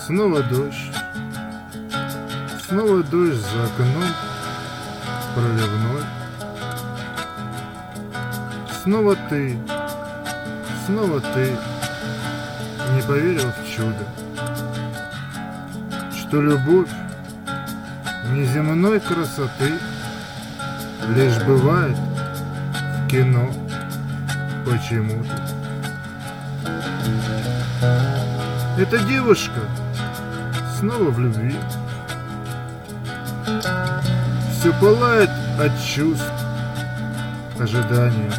Снова дождь за окном проливной. Снова ты не поверил в чудо, что любовь неземной красоты лишь бывает в кино почему-то. Эта девушка снова в любви, все пылает от чувств, ожидания,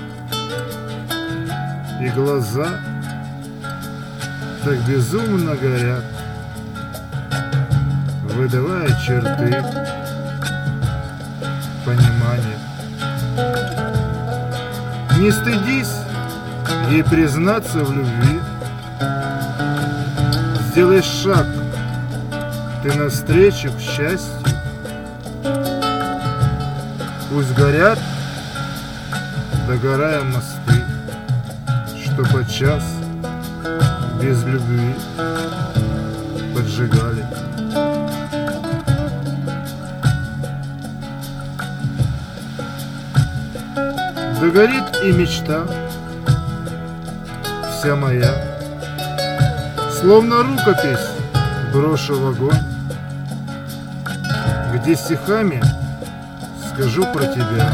и глаза так безумно горят, выдавая черты понимания. Не стыдись ей признаться в любви, сделай шаг ты навстречу к счастью. Пусть горят, догорая мосты, что подчас без любви поджигали. Догорит и мечта вся моя, словно рукопись брошу в огонь, где стихами скажу про тебя,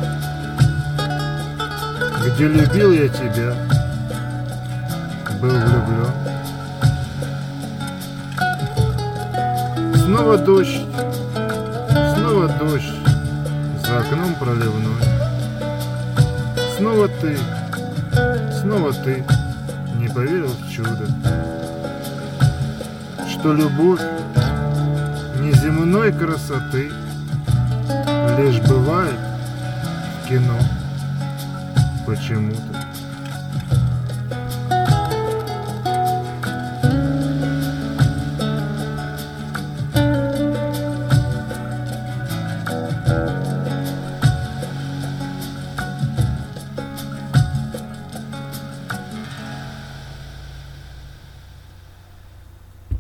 где любил я тебя, был влюблен. Снова дождь за окном проливной. Снова ты не поверил в чудо, что любовь неземной красоты лишь бывает в кино почему-то.